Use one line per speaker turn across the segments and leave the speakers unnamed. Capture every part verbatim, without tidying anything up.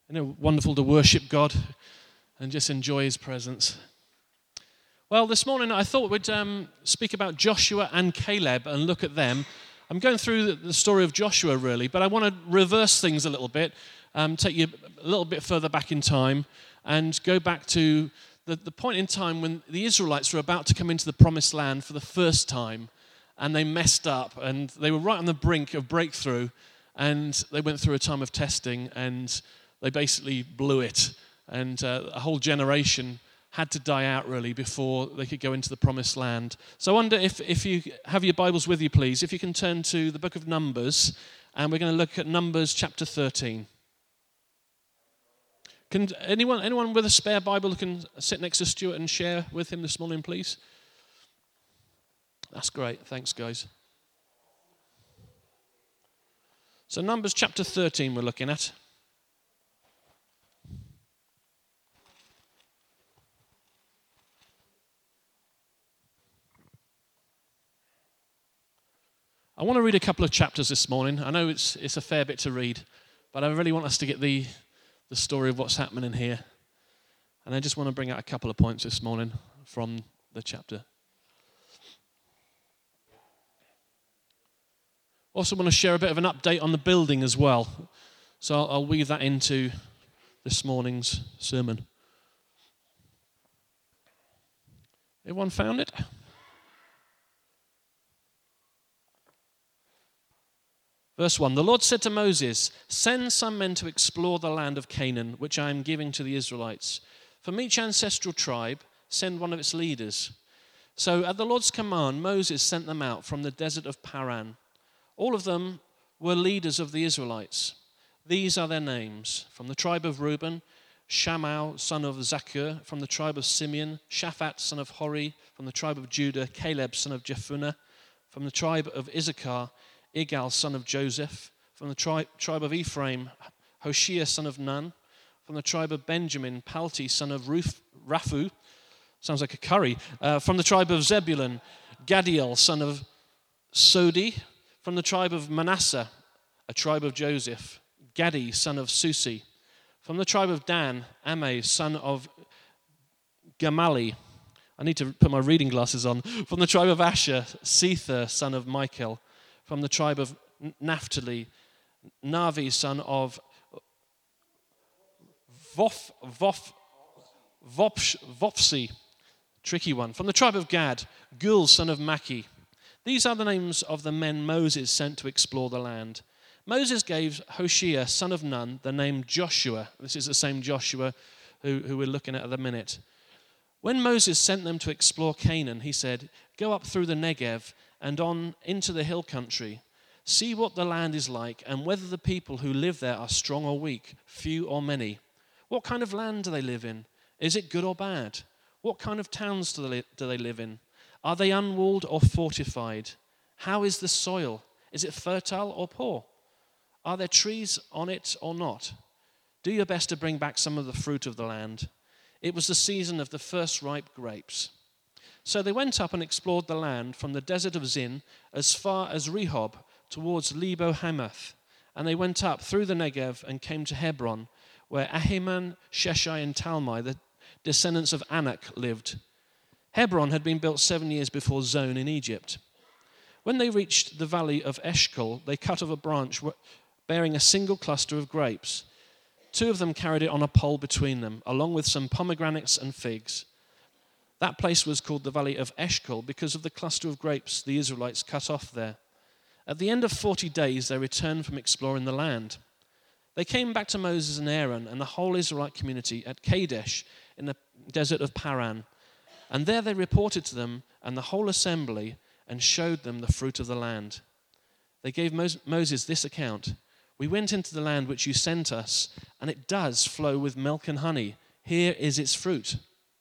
You know, wonderful to worship God and just enjoy his presence. Well, this morning I thought we'd um, speak about Joshua and Caleb and look at them. I'm going through the story of Joshua, really, but I want to reverse things a little bit, um, take you a little bit further back in time and go back to the, the point in time when the Israelites were about to come into the promised land for the first time, and they messed up, and they were right on the brink of breakthrough, and they went through a time of testing, and they basically blew it, and uh, a whole generation had to die out, really, before they could go into the promised land. So I wonder if, if you have your Bibles with you, please, if you can turn to the book of Numbers, and we're going to look at Numbers chapter thirteen. Can anyone, anyone with a spare Bible who can sit next to Stuart and share with him this morning, please? That's great. Thanks, guys. So Numbers chapter thirteen we're looking at. I want to read a couple of chapters this morning. I know it's it's a fair bit to read, but I really want us to get the, the story of what's happening in here. And I just want to bring out a couple of points this morning from the chapter. Also want to share a bit of an update on the building as well. So I'll, I'll weave that into this morning's sermon. Everyone found it? Verse one, the Lord said to Moses, send some men to explore the land of Canaan, which I am giving to the Israelites. From each ancestral tribe, send one of its leaders. So at the Lord's command, Moses sent them out from the desert of Paran. All of them were leaders of the Israelites. These are their names. From the tribe of Reuben, Shammah, son of Zakur. From the tribe of Simeon, Shaphat, son of Hori. From the tribe of Judah, Caleb, son of Jephunneh. From the tribe of Issachar, Igal, son of Joseph. From the tri- tribe of Ephraim, Hoshea, son of Nun. From the tribe of Benjamin, Palti, son of Ruf- Raphu. Sounds like a curry. Uh, from the tribe of Zebulun, Gadiel, son of Sodi. From the tribe of Manasseh, a tribe of Joseph, Gadi, son of Susi. From the tribe of Dan, Amai, son of Gamali. I need to put my reading glasses on. From the tribe of Asher, Sether, son of Michael. From the tribe of Naphtali, Navi, son of Vof, Vof, Vopsh, Vopsi, tricky one. From the tribe of Gad, Gul, son of Maki. These are the names of the men Moses sent to explore the land. Moses gave Hoshea, son of Nun, the name Joshua. This is the same Joshua who, who we're looking at at the minute. When Moses sent them to explore Canaan, he said, go up through the Negev and on into the hill country. See what the land is like and whether the people who live there are strong or weak, few or many. What kind of land do they live in? Is it good or bad? What kind of towns do they, do they live in? Are they unwalled or fortified? How is the soil? Is it fertile or poor? Are there trees on it or not? Do your best to bring back some of the fruit of the land. It was the season of the first ripe grapes. So they went up and explored the land from the desert of Zin as far as Rehob towards Lebo Hamath. And they went up through the Negev and came to Hebron, where Ahiman, Sheshai, and Talmai, the descendants of Anak, lived. Hebron had been built seven years before Zon in Egypt. When they reached the valley of Eshcol, they cut off a branch bearing a single cluster of grapes. Two of them carried it on a pole between them, along with some pomegranates and figs. That place was called the valley of Eshcol because of the cluster of grapes the Israelites cut off there. At the end of forty days, they returned from exploring the land. They came back to Moses and Aaron and the whole Israelite community at Kadesh in the desert of Paran. And there they reported to them and the whole assembly and showed them the fruit of the land. They gave Moses this account. We went into the land which you sent us, and it does flow with milk and honey. Here is its fruit.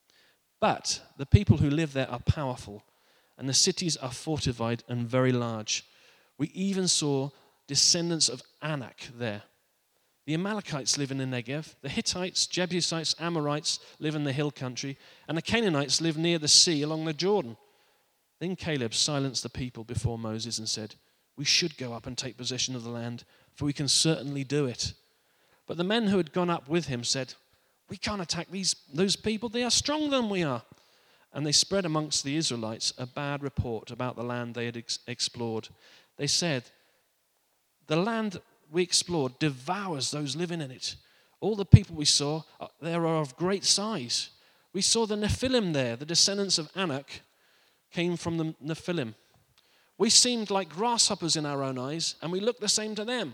But the people who live there are powerful, and the cities are fortified and very large. We even saw descendants of Anak there. The Amalekites live in the Negev. The Hittites, Jebusites, Amorites live in the hill country, and the Canaanites live near the sea along the Jordan. Then Caleb silenced the people before Moses and said, we should go up and take possession of the land, for we can certainly do it. But the men who had gone up with him said, "We can't attack these those people. They are stronger than we are." And they spread amongst the Israelites a bad report about the land they had ex- explored. They said, "The land we explored devours those living in it. All the people we saw there are of great size. We saw the Nephilim there, the descendants of Anak came from the Nephilim. We seemed like grasshoppers in our own eyes, and we looked the same to them."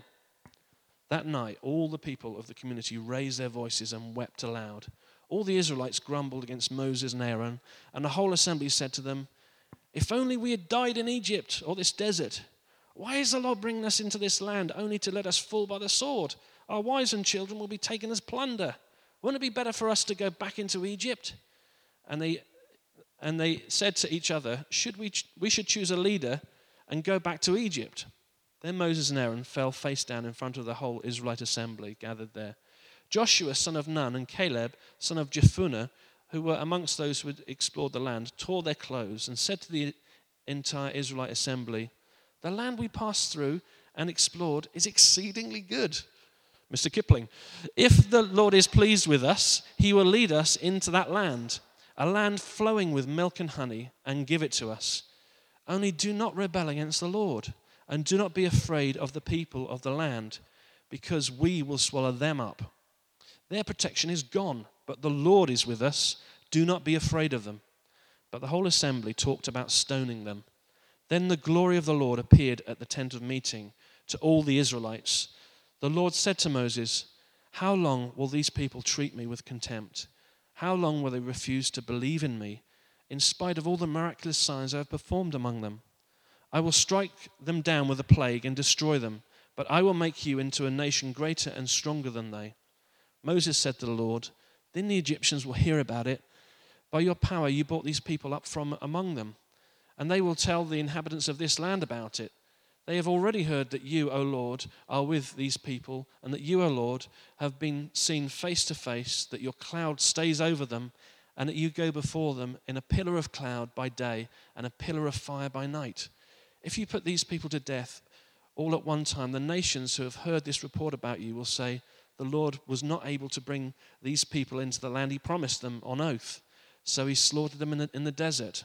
That night, all the people of the community raised their voices and wept aloud. All the Israelites grumbled against Moses and Aaron, and the whole assembly said to them, "If only we had died in Egypt or this desert. Why is the Lord bringing us into this land only to let us fall by the sword? Our wives and children will be taken as plunder. Wouldn't it be better for us to go back into Egypt?" And they and they said to each other, "Should we we should choose a leader and go back to Egypt." Then Moses and Aaron fell face down in front of the whole Israelite assembly gathered there. Joshua, son of Nun, and Caleb, son of Jephunneh, who were amongst those who had explored the land, tore their clothes and said to the entire Israelite assembly, "The land we passed through and explored is exceedingly good." Mister Kipling, "If the Lord is pleased with us, he will lead us into that land, a land flowing with milk and honey, and give it to us. Only do not rebel against the Lord, and do not be afraid of the people of the land, because we will swallow them up. Their protection is gone, but the Lord is with us. Do not be afraid of them." But the whole assembly talked about stoning them. Then the glory of the Lord appeared at the tent of meeting to all the Israelites. The Lord said to Moses, "How long will these people treat me with contempt? How long will they refuse to believe in me, in spite of all the miraculous signs I have performed among them? I will strike them down with a plague and destroy them, but I will make you into a nation greater and stronger than they." Moses said to the Lord, "Then the Egyptians will hear about it. By your power you brought these people up from among them, and they will tell the inhabitants of this land about it. They have already heard that you, O Lord, are with these people, and that you, O Lord, have been seen face to face, that your cloud stays over them, and that you go before them in a pillar of cloud by day and a pillar of fire by night. If you put these people to death all at one time, the nations who have heard this report about you will say, 'The Lord was not able to bring these people into the land he promised them on oath, so he slaughtered them in the, in the desert.'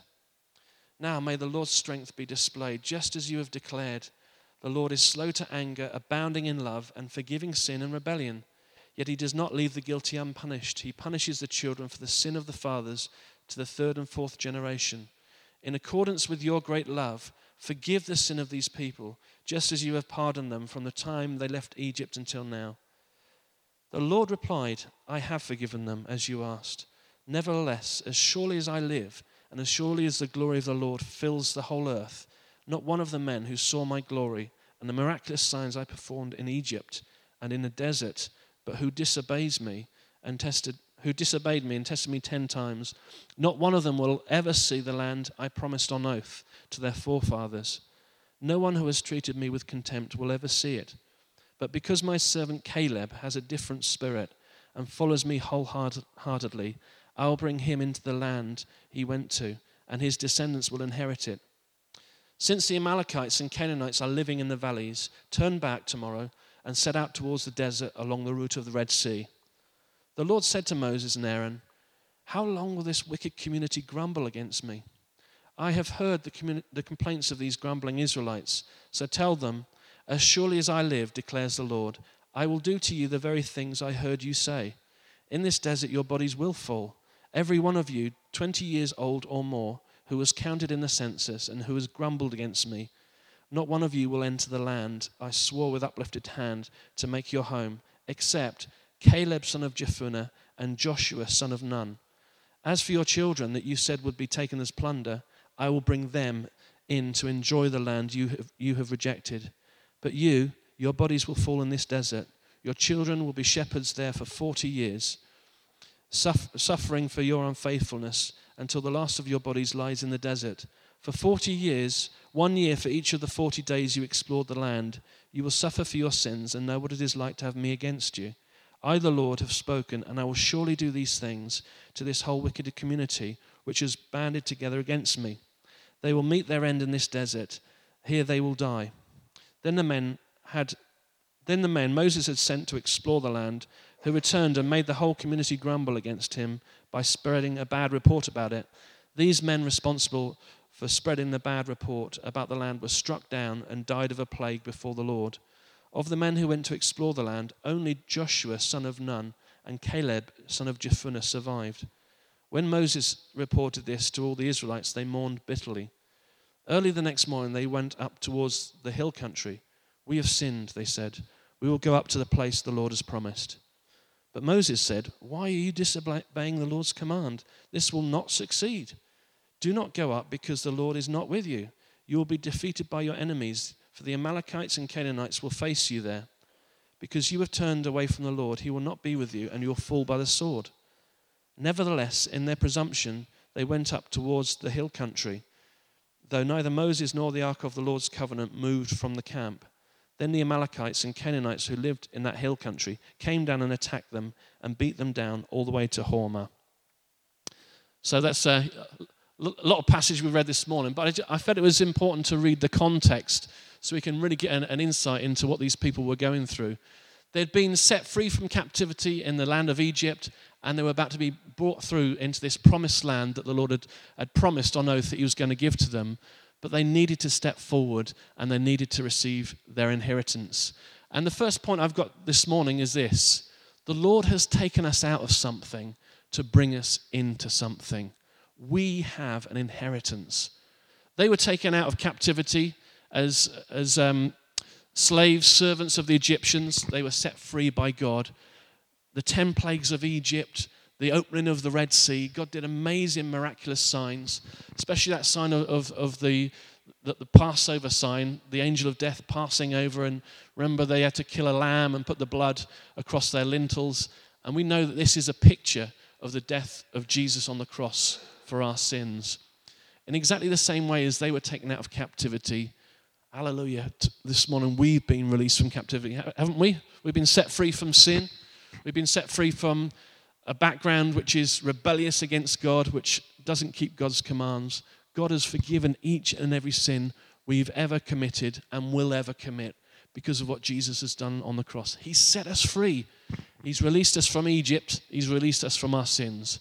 Now may the Lord's strength be displayed, just as you have declared. The Lord is slow to anger, abounding in love, and forgiving sin and rebellion. Yet he does not leave the guilty unpunished. He punishes the children for the sin of the fathers to the third and fourth generation. In accordance with your great love, forgive the sin of these people, just as you have pardoned them from the time they left Egypt until now." The Lord replied, "I have forgiven them, as you asked. Nevertheless, as surely as I live, and as surely as the glory of the Lord fills the whole earth, not one of the men who saw my glory and the miraculous signs I performed in Egypt and in the desert, but who disobeys me and tested, who disobeyed me and tested me ten times, not one of them will ever see the land I promised on oath to their forefathers. No one who has treated me with contempt will ever see it. But because my servant Caleb has a different spirit and follows me wholeheartedly, I will bring him into the land he went to, and his descendants will inherit it. Since the Amalekites and Canaanites are living in the valleys, turn back tomorrow and set out towards the desert along the route of the Red Sea." The Lord said to Moses and Aaron, "How long will this wicked community grumble against me? I have heard the, communi- the complaints of these grumbling Israelites, so tell them, as surely as I live, declares the Lord, I will do to you the very things I heard you say. In this desert your bodies will fall, every one of you twenty years old or more, who was counted in the census and who has grumbled against me. Not one of you will enter the land I swore with uplifted hand to make your home, except Caleb son of Jephunneh and Joshua son of Nun. As for your children that you said would be taken as plunder, I will bring them in to enjoy the land you have, you have rejected. But you, your bodies will fall in this desert. Your children will be shepherds there for forty years, suffering for your unfaithfulness until the last of your bodies lies in the desert. For forty years, one year for each of the forty days you explored the land, you will suffer for your sins and know what it is like to have me against you. I, the Lord, have spoken, and I will surely do these things to this whole wicked community, which has banded together against me. They will meet their end in this desert. Here they will die." Then the men had Then the men Moses had sent to explore the land, who returned and made the whole community grumble against him by spreading a bad report about it. These men responsible for spreading the bad report about the land were struck down and died of a plague before the Lord. Of the men who went to explore the land, only Joshua, son of Nun, and Caleb, son of Jephunneh, survived. When Moses reported this to all the Israelites, they mourned bitterly. Early the next morning, they went up towards the hill country. We have sinned, they said. We will go up to the place the Lord has promised. But Moses said, why are you disobeying the Lord's command? This will not succeed. Do not go up, because the Lord is not with you. You will be defeated by your enemies, for the Amalekites and Canaanites will face you there. Because you have turned away from the Lord, he will not be with you, and you will fall by the sword. Nevertheless, in their presumption, they went up towards the hill country, though neither Moses nor the ark of the Lord's covenant moved from the camp. Then the Amalekites and Canaanites who lived in that hill country came down and attacked them and beat them down all the way to Hormah. So that's a, a lot of passage we read this morning, but I felt it was important to read the context so we can really get an, an insight into what these people were going through. They'd been set free from captivity in the land of Egypt, and they were about to be brought through into this promised land that the Lord had, had promised on oath that he was going to give to them. But they needed to step forward, and they needed to receive their inheritance. And the first point I've got this morning is this. The Lord has taken us out of something to bring us into something. We have an inheritance. They were taken out of captivity as, as um, slaves, servants of the Egyptians. They were set free by God. The ten plagues of Egypt, the opening of the Red Sea, God did amazing, miraculous signs, especially that sign of, of, of the, the, the Passover sign, the angel of death passing over. And remember, they had to kill a lamb and put the blood across their lintels. And we know that this is a picture of the death of Jesus on the cross for our sins. In exactly the same way as they were taken out of captivity, hallelujah, this morning we've been released from captivity, haven't we? We've been set free from sin. We've been set free from a background which is rebellious against God, which doesn't keep God's commands. God has forgiven each and every sin we've ever committed and will ever commit because of what Jesus has done on the cross. He's set us free. He's released us from Egypt. He's released us from our sins.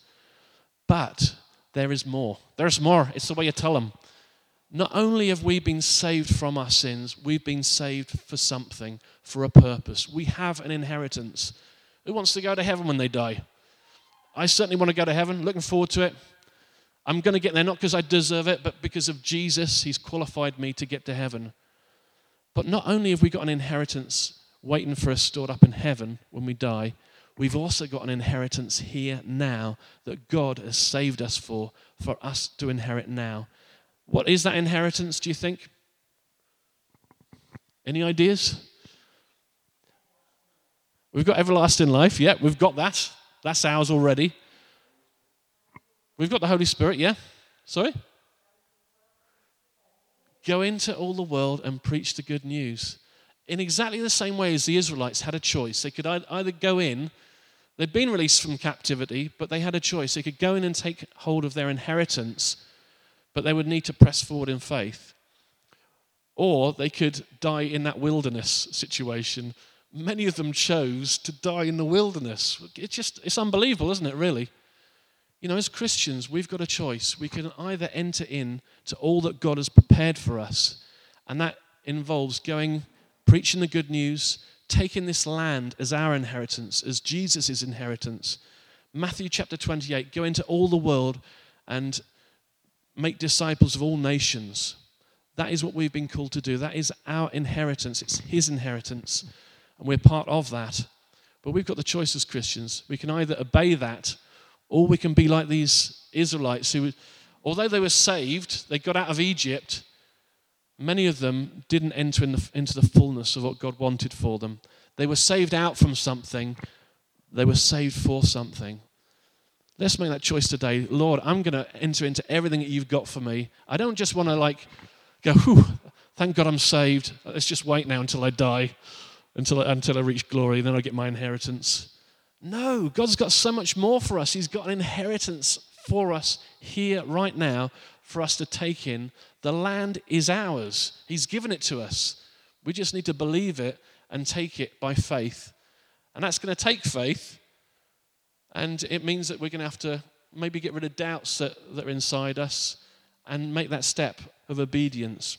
But there is more. There's more. It's the way you tell them. Not only have we been saved from our sins, we've been saved for something, for a purpose. We have an inheritance. Who wants to go to heaven when they die? I certainly want to go to heaven. Looking forward to it. I'm going to get there not because I deserve it, but because of Jesus. He's qualified me to get to heaven. But not only have we got an inheritance waiting for us stored up in heaven when we die, we've also got an inheritance here now that God has saved us for, for us to inherit now. What is that inheritance, do you think? Any ideas? We've got everlasting life. Yeah, we've got that. That's ours already. We've got the Holy Spirit, yeah? Sorry? Go into all the world and preach the good news. In exactly the same way as the Israelites had a choice. They could either go in, they'd been released from captivity, but they had a choice. They could go in and take hold of their inheritance, but they would need to press forward in faith. Or they could die in that wilderness situation. Many of them chose to die in the wilderness. It's just, it's unbelievable, isn't it, really? You know, as Christians, we've got a choice. We can either enter in to all that God has prepared for us, and that involves going, preaching the good news, taking this land as our inheritance, as Jesus' inheritance. Matthew chapter twenty-eight, go into all the world and make disciples of all nations. That is what we've been called to do. That is our inheritance. It's his inheritance, and we're part of that. But we've got the choice as Christians. We can either obey that, or we can be like these Israelites who, although they were saved, they got out of Egypt, many of them didn't enter in the, into the fullness of what God wanted for them. They were saved out from something. They were saved for something. Let's make that choice today. Lord, I'm going to enter into everything that you've got for me. I don't just want to like go, whew, thank God I'm saved. Let's just wait now until I die, until I, until I reach glory, then I get my inheritance. No, God's got so much more for us. He's got an inheritance for us here right now for us to take in. The land is ours. He's given it to us. We just need to believe it and take it by faith. And that's going to take faith, and it means that we're going to have to maybe get rid of doubts that, that are inside us and make that step of obedience.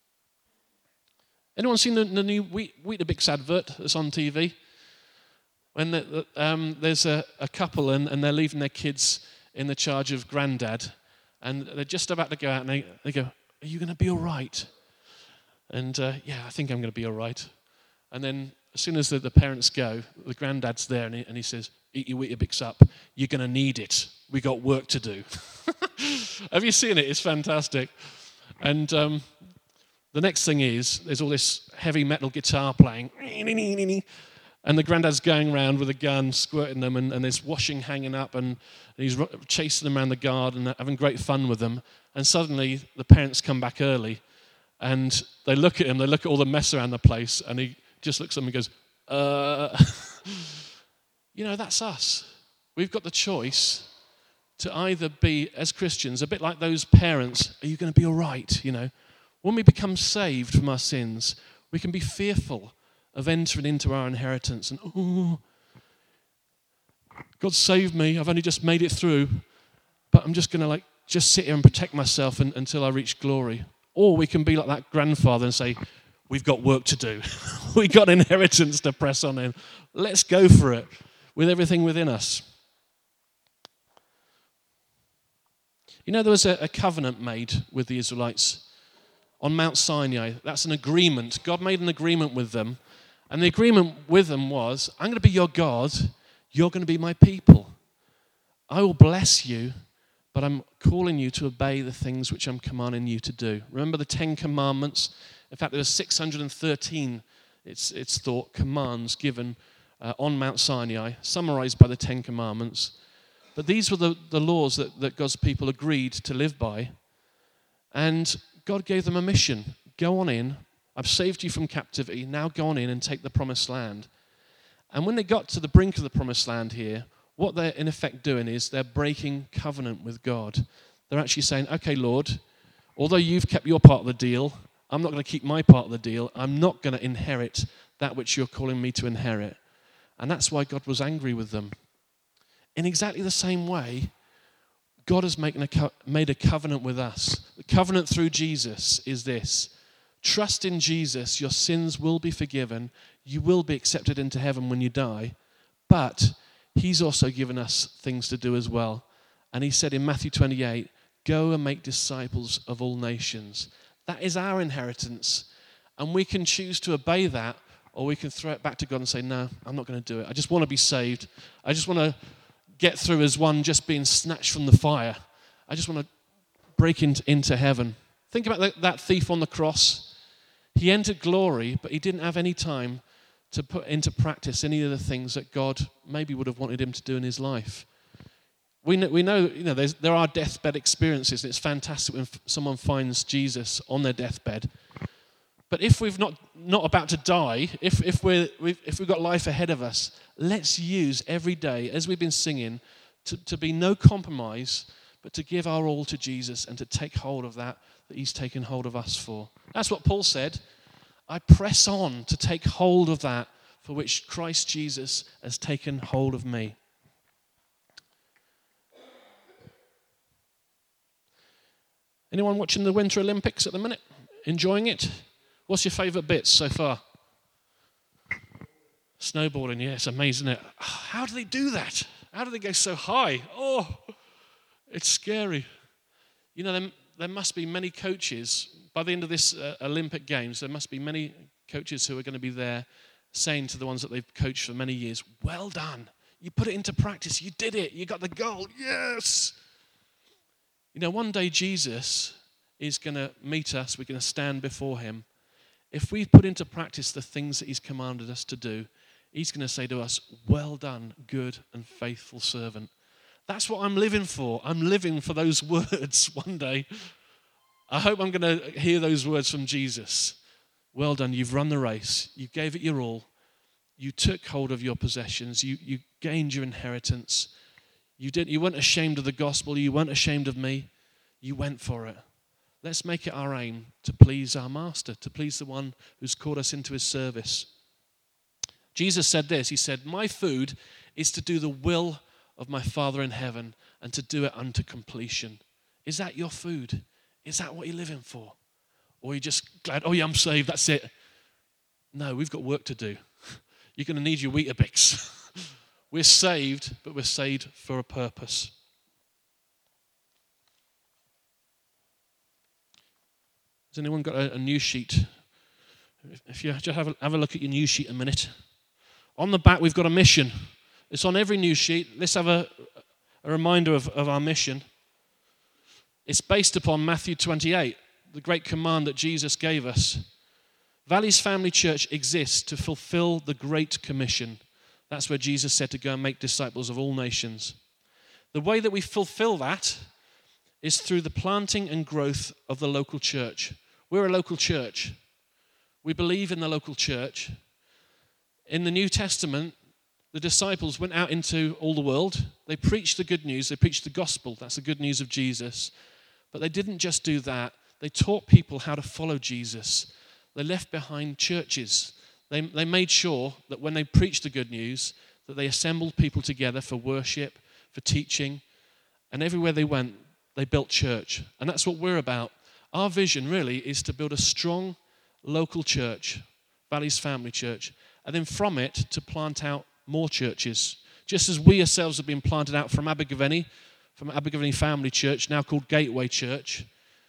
Anyone seen the, the new Weetabix advert that's on T V? When the, um, there's a, a couple and, and they're leaving their kids in the charge of granddad, and they're just about to go out, and they, they go, "Are you going to be all right?" And uh, yeah, I think I'm going to be all right. And then as soon as the, the parents go, the granddad's there, and he, and he says, "Eat your Weetabix up. You're going to need it. We got work to do." Have you seen it? It's fantastic. And um, the next thing is, there's all this heavy metal guitar playing, and the granddad's going around with a gun, squirting them, and, and there's washing hanging up, and, and he's chasing them around the garden, having great fun with them. And suddenly, the parents come back early, and they look at him, they look at all the mess around the place, and he just looks at them and goes, uh... You know, that's us. We've got the choice to either be, as Christians, a bit like those parents, are you going to be all right? You know, when we become saved from our sins, we can be fearful of entering into our inheritance. And, oh, God saved me. I've only just made it through. But I'm just going to, like, just sit here and protect myself un- until I reach glory. Or we can be like that grandfather and say, we've got work to do. We've got inheritance to press on in. Let's go for it with everything within us. You know, there was a, a covenant made with the Israelites on Mount Sinai. That's an agreement. God made an agreement with them. And the agreement with them was, I'm going to be your God. You're going to be my people. I will bless you, but I'm calling you to obey the things which I'm commanding you to do. Remember the Ten Commandments? In fact, there were six hundred thirteen, it's, it's thought, commands given uh, on Mount Sinai, summarized by the Ten Commandments. But these were the, the laws that, that God's people agreed to live by. And God gave them a mission. Go on in. I've saved you from captivity. Now go on in and take the promised land. And when they got to the brink of the promised land here, what they're in effect doing is they're breaking covenant with God. They're actually saying, okay, Lord, although you've kept your part of the deal, I'm not going to keep my part of the deal. I'm not going to inherit that which you're calling me to inherit. And that's why God was angry with them. In exactly the same way, God has made a, co- made a covenant with us. The covenant through Jesus is this. Trust in Jesus, your sins will be forgiven. You will be accepted into heaven when you die. But he's also given us things to do as well. And he said in Matthew twenty-eight, go and make disciples of all nations. That is our inheritance. And we can choose to obey that, or we can throw it back to God and say, no, I'm not going to do it. I just want to be saved. I just want to get through as one just being snatched from the fire. I just want to break into, into heaven. Think about that, that thief on the cross. He entered glory, but he didn't have any time to put into practice any of the things that God maybe would have wanted him to do in his life. We know, we know you know, there's, there are deathbed experiences, and it's fantastic when f- someone finds Jesus on their deathbed. But if we've not not about to die, if if we're we've, if we've got life ahead of us, let's use every day, as we've been singing, to, to be no compromise, but to give our all to Jesus and to take hold of that that he's taken hold of us for. That's what Paul said. I press on to take hold of that for which Christ Jesus has taken hold of me. Anyone watching the Winter Olympics at the minute? Enjoying it? What's your favourite bits so far? Snowboarding, yeah, it's amazing, isn't it? How do they do that? How do they go so high? Oh, it's scary. You know, there, there must be many coaches, by the end of this uh, Olympic Games, there must be many coaches who are going to be there saying to the ones that they've coached for many years, well done. You put it into practice. You did it. You got the goal. Yes. You know, one day Jesus is going to meet us. We're going to stand before him. If we put into practice the things that he's commanded us to do, he's going to say to us, well done, good and faithful servant. That's what I'm living for. I'm living for those words one day. I hope I'm going to hear those words from Jesus. Well done, you've run the race. You gave it your all. You took hold of your possessions. You, you gained your inheritance. You didn't, you weren't ashamed of the gospel. You weren't ashamed of me. You went for it. Let's make it our aim to please our master, to please the one who's called us into his service. Jesus said this, he said, my food is to do the will of my Father in heaven and to do it unto completion. Is that your food? Is that what you're living for? Or are you just glad, oh yeah, I'm saved, that's it? No, we've got work to do. You're going to need your Weetabix. We're saved, but we're saved for a purpose. Has anyone got a, a news sheet? If you just have a, have a look at your news sheet a minute. On the back, we've got a mission. It's on every news sheet. Let's have a, a reminder of, of our mission. It's based upon Matthew twenty-eight, the great command that Jesus gave us. Valleys Family Church exists to fulfill the Great Commission. That's where Jesus said to go and make disciples of all nations. The way that we fulfill that is through the planting and growth of the local church. We're a local church. We believe in the local church. In the New Testament, the disciples went out into all the world. They preached the good news. They preached the gospel. That's the good news of Jesus. But they didn't just do that. They taught people how to follow Jesus. They left behind churches. They, they made sure that when they preached the good news, that they assembled people together for worship, for teaching, and everywhere they went, they built church. And that's what we're about. Our vision really is to build a strong local church, Valleys Family Church, and then from it to plant out more churches. Just as we ourselves have been planted out from Abergavenny, from Abergavenny Family Church, now called Gateway Church,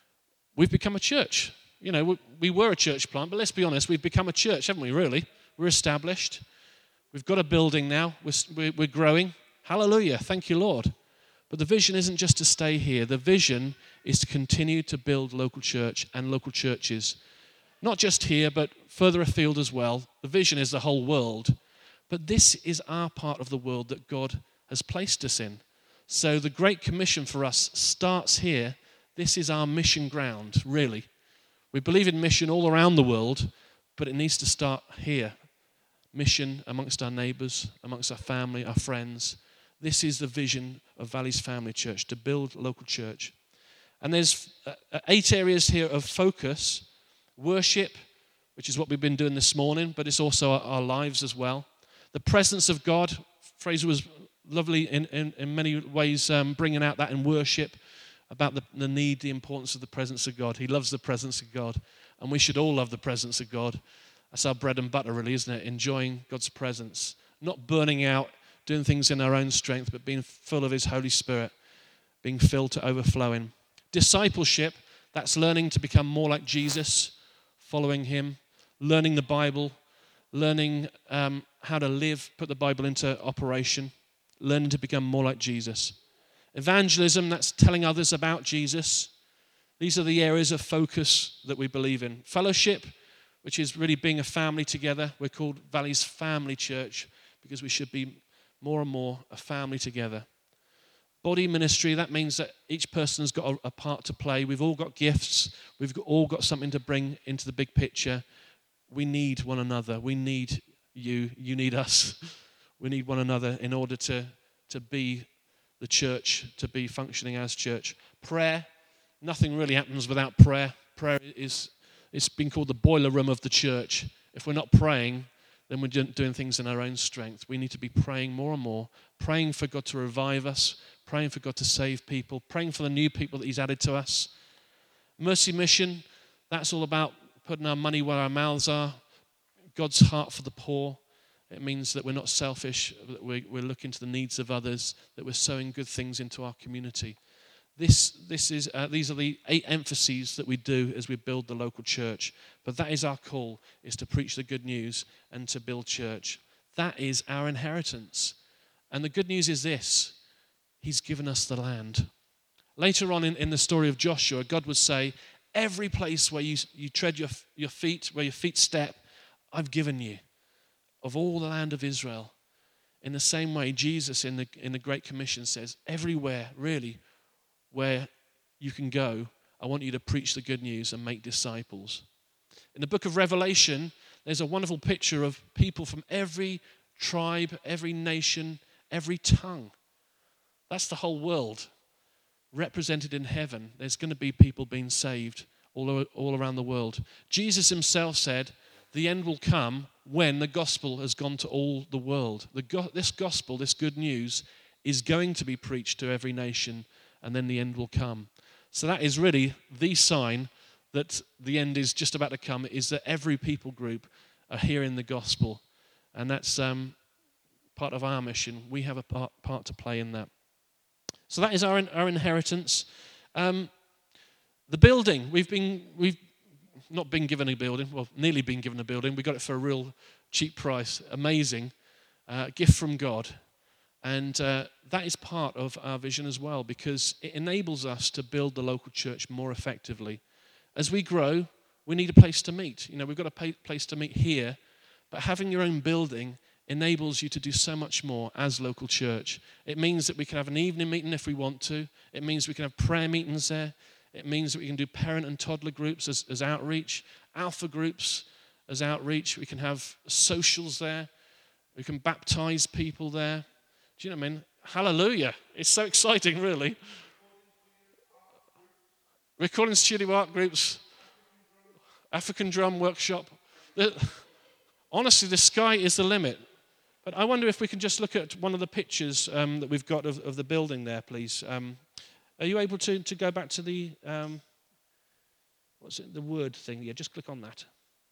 we've become a church. You know, we, we were a church plant, but let's be honest, we've become a church, haven't we, really? We're established. We've got a building now. We're, we're, we're growing. Hallelujah. Thank you, Lord. But the vision isn't just to stay here. The vision is to continue to build local church and local churches. Not just here, but further afield as well. The vision is the whole world. But this is our part of the world that God has placed us in. So the Great Commission for us starts here. This is our mission ground, really. We believe in mission all around the world, but it needs to start here. Mission amongst our neighbours, amongst our family, our friends. This is the vision of Valleys Family Church, to build local church. And there's uh, eight areas here of focus. Worship, which is what we've been doing this morning, but it's also our, our lives as well. The presence of God. Fraser was lovely in, in, in many ways um, bringing out that in worship, about the, the need, the importance of the presence of God. He loves the presence of God, and we should all love the presence of God. That's our bread and butter, really, isn't it? Enjoying God's presence, not burning out, doing things in our own strength, but being full of His Holy Spirit, being filled to overflowing. Discipleship, that's learning to become more like Jesus, following Him, learning the Bible, learning um, how to live, put the Bible into operation, learning to become more like Jesus. Evangelism, that's telling others about Jesus. These are the areas of focus that we believe in. Fellowship, which is really being a family together. We're called Valleys Family Church because we should be more and more a family together. Body ministry, that means that each person's got a, a part to play. We've all got gifts. We've got, all got something to bring into the big picture. We need one another. We need you. You need us. We need one another in order to, to be the church, to be functioning as church. Prayer, nothing really happens without prayer. Prayer is, it's been called the boiler room of the church. If we're not praying, then we're doing things in our own strength. We need to be praying more and more, praying for God to revive us, praying for God to save people, praying for the new people that He's added to us. Mercy Mission, that's all about putting our money where our mouths are, God's heart for the poor. It means that we're not selfish, that we're, we're looking to the needs of others, that we're sowing good things into our community. This, this is, uh, these are the eight emphases that we do as we build the local church. But that is our call, is to preach the good news and to build church. That is our inheritance. And the good news is this: He's given us the land. Later on in, in the story of Joshua, God would say, every place where you, you tread your, your feet, where your feet step, I've given you, of all the land of Israel. In the same way, Jesus in the, in the Great Commission says, everywhere, really, where you can go, I want you to preach the good news and make disciples. In the book of Revelation, there's a wonderful picture of people from every tribe, every nation, every tongue. That's the whole world represented in heaven. There's going to be people being saved all, all around the world. Jesus Himself said, the end will come when the gospel has gone to all the world. The go- this gospel, this good news, is going to be preached to every nation, and then the end will come. So that is really the sign that the end is just about to come, is that every people group are hearing the gospel. And that's um, part of our mission. We have a part, part to play in that. So that is our, our inheritance. Um, the building, we've been, we've not been given a building, well, nearly been given a building. We got it for a real cheap price. Amazing. Uh, gift from God. And uh, that is part of our vision as well, because it enables us to build the local church more effectively. As we grow, we need a place to meet. You know, we've got a pay- place to meet here, but having your own building enables you to do so much more as local church. It means that we can have an evening meeting if we want to. It means we can have prayer meetings there. It means that we can do parent and toddler groups as, as outreach, alpha groups as outreach. We can have socials there. We can baptize people there. Do you know what I mean? Hallelujah. It's so exciting, really. Recording studio art groups, African drum workshop. The, honestly, the sky is the limit. But I wonder if we can just look at one of the pictures um, that we've got of, of the building there, please. Um, are you able to, to go back to the, um, what's it, the word thing? Yeah, just click on that.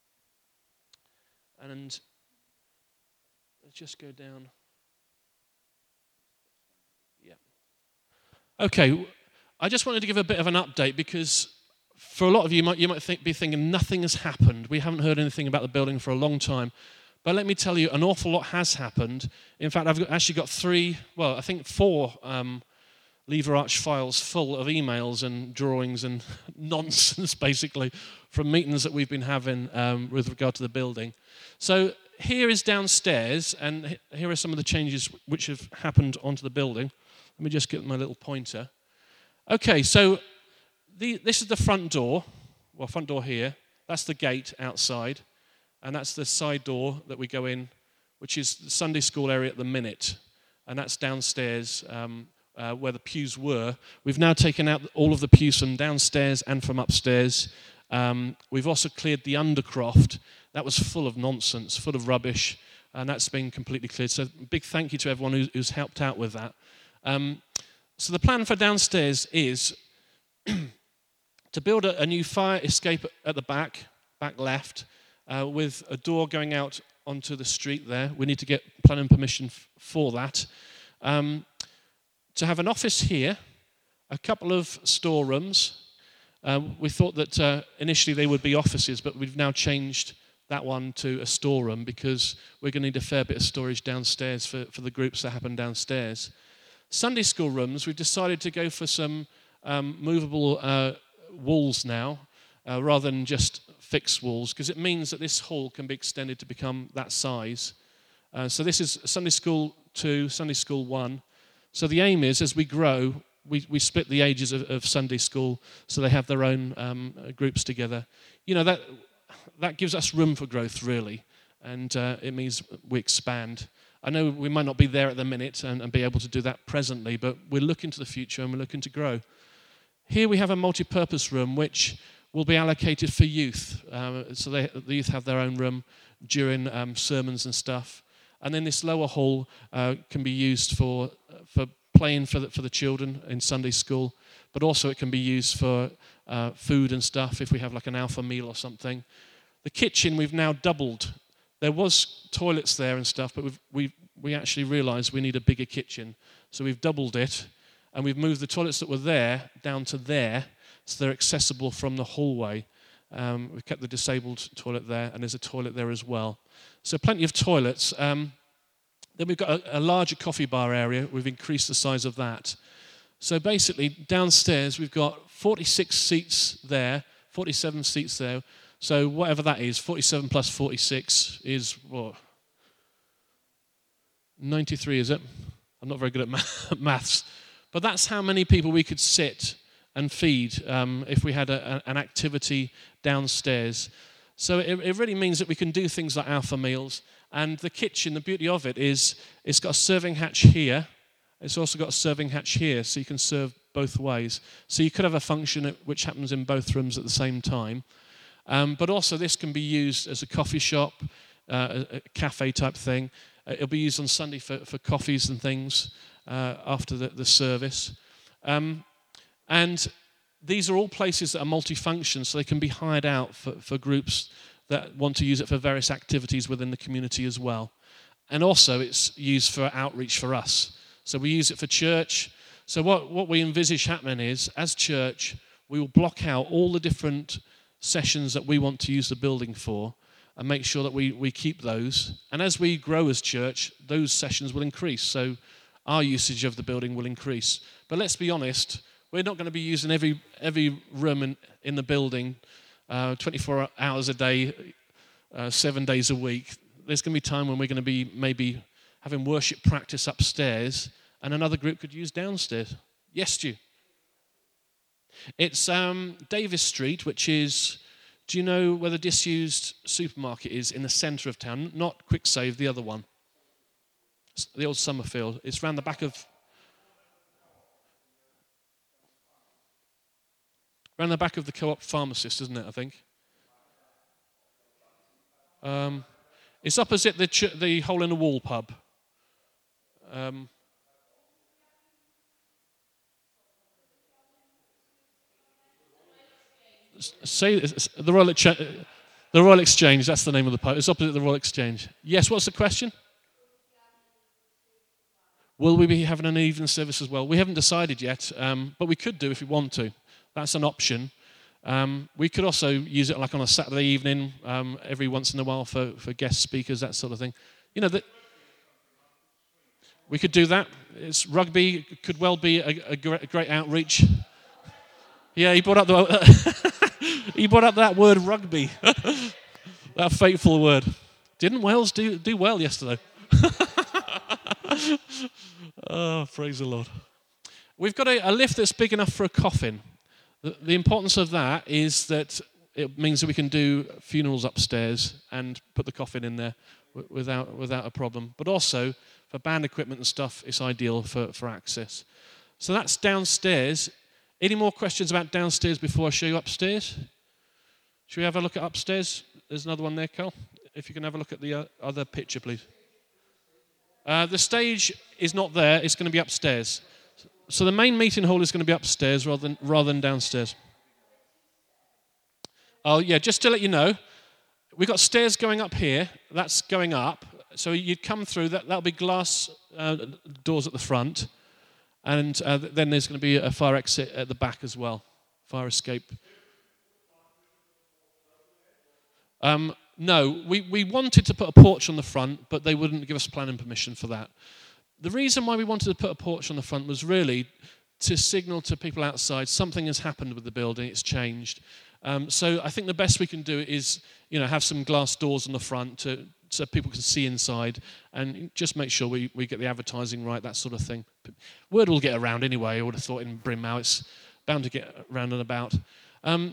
And let's just go down. Yeah. Okay. I just wanted to give a bit of an update because for a lot of you, you might, you might think, be thinking nothing has happened. We haven't heard anything about the building for a long time. But let me tell you, an awful lot has happened. In fact, I've got, actually got three, well, I think four um, Lever Arch files full of emails and drawings and nonsense, basically, from meetings that we've been having um, with regard to the building. So here is downstairs, and here are some of the changes which have happened onto the building. Let me just get my little pointer. Okay, so the, this is the front door, well, front door here. That's the gate outside, and that's the side door that we go in, which is the Sunday school area at the minute, and that's downstairs um, uh, where the pews were. We've now taken out all of the pews from downstairs and from upstairs. Um, we've also cleared the undercroft. That was full of nonsense, full of rubbish, and that's been completely cleared. So big thank you to everyone who's, who's helped out with that. Um, So the plan for downstairs is to build a, a new fire escape at the back, back left, uh, with a door going out onto the street there. We need to get planning permission f- for that. Um, to have an office here, a couple of storerooms. Uh, we thought that uh, initially they would be offices, but we've now changed that one to a storeroom because we're going to need a fair bit of storage downstairs for, for the groups that happen downstairs. Sunday school rooms, we've decided to go for some um, movable uh, walls now, uh, rather than just fixed walls, because it means that this hall can be extended to become that size. Uh, so this is Sunday school two, Sunday school one. So the aim is, as we grow, we, we split the ages of, of Sunday school so they have their own um, groups together. You know, that that gives us room for growth, really, and uh, it means we expand. I know we might not be there at the minute and, and be able to do that presently, but we're looking to the future and we're looking to grow. Here we have a multi-purpose room which will be allocated for youth. Uh, so they, the youth have their own room during um, sermons and stuff. And then this lower hall uh, can be used for for playing for the, for the children in Sunday school, but also it can be used for uh, food and stuff if we have like an alpha meal or something. The kitchen we've now doubled. There was toilets there and stuff, but we've, we we actually realised we need a bigger kitchen. So we've doubled it, and we've moved the toilets that were there down to there, so they're accessible from the hallway. Um, we've kept the disabled toilet there, and there's a toilet there as well. So plenty of toilets. Um, then we've got a, a larger coffee bar area. We've increased the size of that. So basically, downstairs, we've got forty-six seats there, forty-seven seats there. So whatever that is, forty-seven plus forty-six is what? ninety-three, is it? I'm not very good at maths. But that's how many people we could sit and feed um, if we had a, a, an activity downstairs. So it, it really means that we can do things like alpha meals. And the kitchen, the beauty of it is it's got a serving hatch here. It's also got a serving hatch here, so you can serve both ways. So you could have a function which happens in both rooms at the same time. Um, but also this can be used as a coffee shop. uh, a, a cafe type thing. Uh, it'll be used on Sunday for, for coffees and things uh, after the, the service. Um, and these are all places that are multifunction, so they can be hired out for, for groups that want to use it for various activities within the community as well. And also it's used for outreach for us. So we use it for church. So what, what we envisage happening is, as church, we will block out all the different sessions that we want to use the building for and make sure that we, we keep those. And as we grow as church, those sessions will increase. So our usage of the building will increase. But let's be honest, we're not going to be using every every room in, in the building uh, twenty-four hours a day, uh, seven days a week. There's going to be time when we're going to be maybe having worship practice upstairs and another group could use downstairs. Yes, Stu? It's um, Davis Street, which is, do you know where the disused supermarket is in the centre of town? Not Quick Save, the other one. It's the old Summerfield. It's round the back of... Around the back of the Co-op Pharmacist, isn't it, I think? Um, it's opposite the ch- the Hole in the Wall pub. Um, say the Royal, Ex- the Royal Exchange, that's the name of the pub. It's opposite the Royal Exchange. Yes, what's the question? Will we be having an evening service as well? We haven't decided yet, um, but we could do if we want to. That's an option. Um, we could also use it like on a Saturday evening, um, every once in a while for, for guest speakers, that sort of thing. You know, that we could do that. It's rugby could well be a, a, great, a great outreach. Yeah, he brought up the he brought up that word rugby, that fateful word. Didn't Wales do do well yesterday? Oh, praise the Lord. We've got a, a lift that's big enough for a coffin. The, the importance of that is that it means that we can do funerals upstairs and put the coffin in there w- without without a problem. But also, for band equipment and stuff, it's ideal for, for access. So that's downstairs. Any more questions about downstairs before I show you upstairs? Should we have a look at upstairs? There's another one there, Carl. If you can have a look at the uh, other picture, please. Uh, the stage is not there. It's going to be upstairs. So the main meeting hall is going to be upstairs rather than rather than downstairs. Oh yeah, just to let you know, we've got stairs going up here. That's going up. So you'd come through. That that'll be glass uh, doors at the front, and uh, then there's going to be a fire exit at the back as well, fire escape. Um, no, we we wanted to put a porch on the front, but they wouldn't give us planning permission for that. The reason why we wanted to put a porch on the front was really to signal to people outside something has happened with the building, it's changed. Um, so I think the best we can do is, you know, have some glass doors on the front to, so people can see inside and just make sure we, we get the advertising right, that sort of thing. Word will get around anyway, I would have thought in Brynmouth, it's bound to get around and about. Um,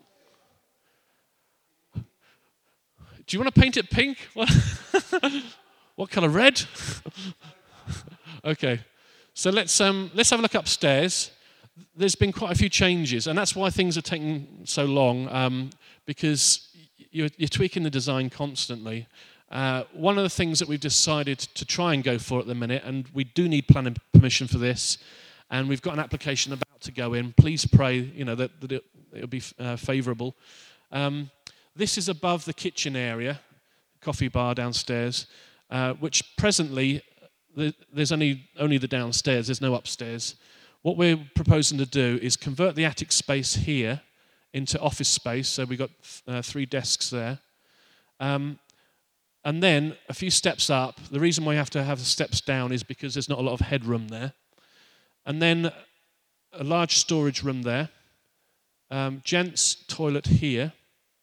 do you want to paint it pink? What, what colour? Red? Okay, so let's um, let's have a look upstairs. There's been quite a few changes, and that's why things are taking so long, um, because you're, you're tweaking the design constantly. Uh, one of the things that we've decided to try and go for at the minute, and we do need planning permission for this, and we've got an application about to go in. Please pray, you know, that, that it, it'll be uh, favourable. Um, this is above the kitchen area, coffee bar downstairs, uh, which presently there's only only the downstairs, there's no upstairs. What we're proposing to do is convert the attic space here into office space, so we've got uh, three desks there. Um, and then a few steps up, the reason why you have to have the steps down is because there's not a lot of headroom there. And then a large storage room there, um, gents' toilet here,